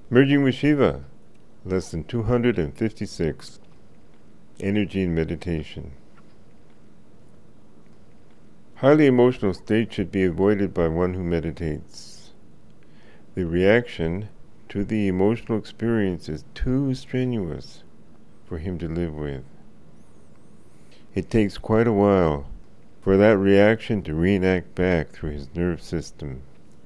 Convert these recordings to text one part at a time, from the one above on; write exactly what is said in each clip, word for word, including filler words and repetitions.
Merging with Shiva, Lesson two hundred fifty-six, Energy in Meditation. Highly emotional state should be avoided by one who meditates. The reaction to the emotional experience is too strenuous for him to live with. It takes quite a while for that reaction to reenact back through his nerve system.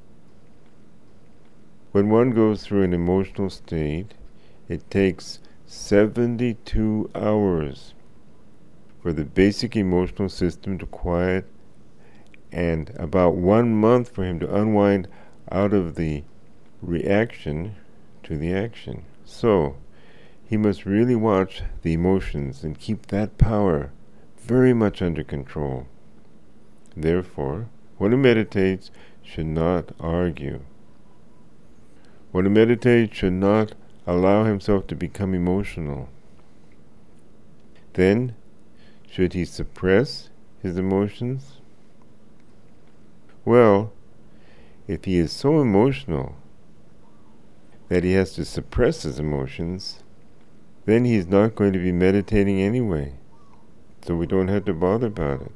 When one goes through an emotional state, it takes seventy-two hours for the basic emotional system to quiet and about one month for him to unwind out of the reaction to the action. So, he must really watch the emotions and keep that power very much under control. Therefore, one who meditates should not argue. One who meditates should not allow himself to become emotional. Then, should he suppress his emotions? Well, if he is so emotional that he has to suppress his emotions, then he's not going to be meditating anyway, so we don't have to bother about it.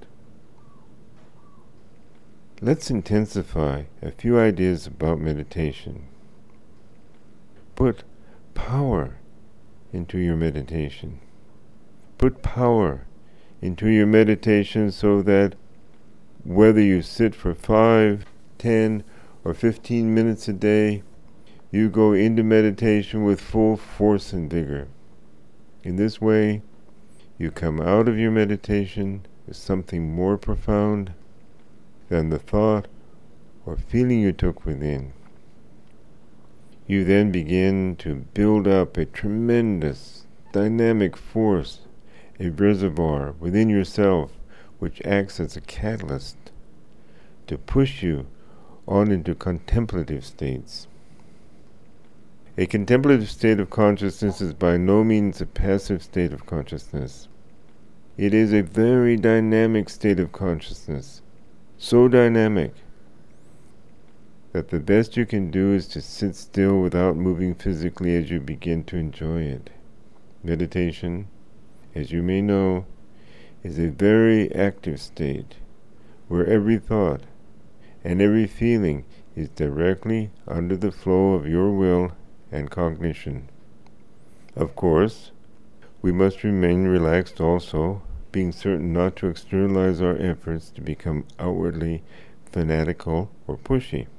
Let's intensify a few ideas about meditation. Put power into your meditation. Put power into your meditation so that whether you sit for five, ten, or fifteen minutes a day, you go into meditation with full force and vigor. In this way, you come out of your meditation with something more profound than the thought or feeling you took within. You then begin to build up a tremendous dynamic force, a reservoir within yourself which acts as a catalyst to push you on into contemplative states. A contemplative state of consciousness is by no means a passive state of consciousness. It is a very dynamic state of consciousness, so dynamic that the best you can do is to sit still without moving physically as you begin to enjoy it. Meditation, as you may know, is a very active state where every thought and every feeling is directly under the flow of your will and cognition. Of course, we must remain relaxed also, being certain not to externalize our efforts to become outwardly fanatical or pushy.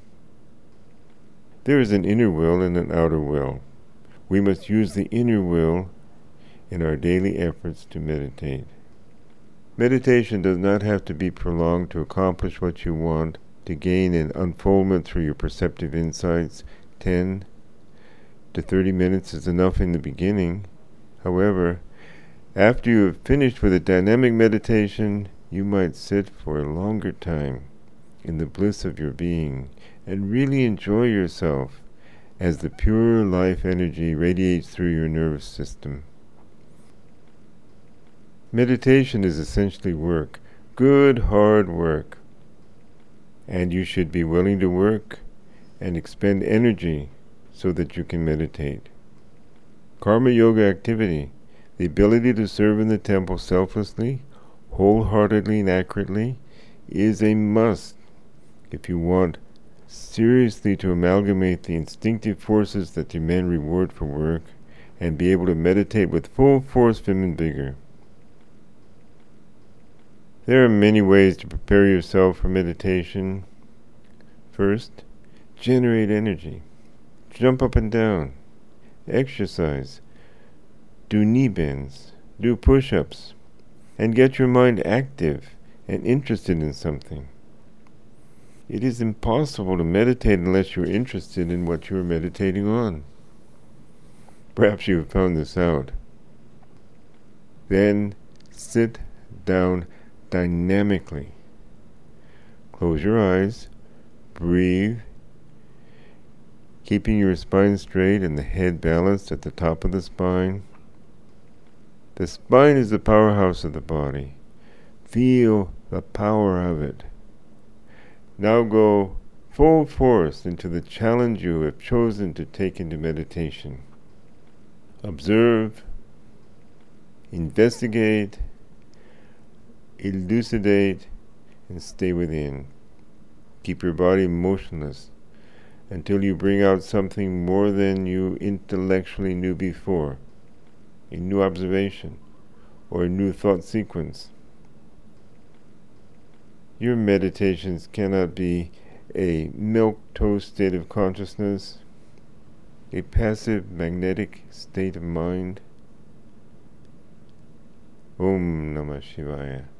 There is an inner will and an outer will. We must use the inner will in our daily efforts to meditate. Meditation does not have to be prolonged to accomplish what you want, to gain an unfoldment through your perceptive insights. ten to thirty minutes is enough in the beginning. However, after you have finished with a dynamic meditation, you might sit for a longer time in the bliss of your being and really enjoy yourself as the pure life energy radiates through your nervous system. Meditation is essentially work, good hard work, and you should be willing to work and expend energy so that you can meditate. Karma Yoga activity, the ability to serve in the temple selflessly, wholeheartedly and accurately, is a must if you want seriously to amalgamate the instinctive forces that demand reward for work and be able to meditate with full force, vim, and vigor. There are many ways to prepare yourself for meditation. First, generate energy. Jump up and down. Exercise. Do knee bends. Do push-ups. And get your mind active and interested in something. It is impossible to meditate unless you're interested in what you're meditating on. Perhaps you have found this out. Then sit down dynamically. Close your eyes. Breathe, keeping your spine straight and the head balanced at the top of the spine. The spine is the powerhouse of the body. Feel the power of it. Now go full force into the challenge you have chosen to take into meditation. Observe, investigate, elucidate, and stay within. Keep your body motionless until you bring out something more than you intellectually knew before, a new observation or a new thought sequence. Your meditations cannot be a milquetoast state of consciousness, a passive magnetic state of mind. Om Namah Shivaya.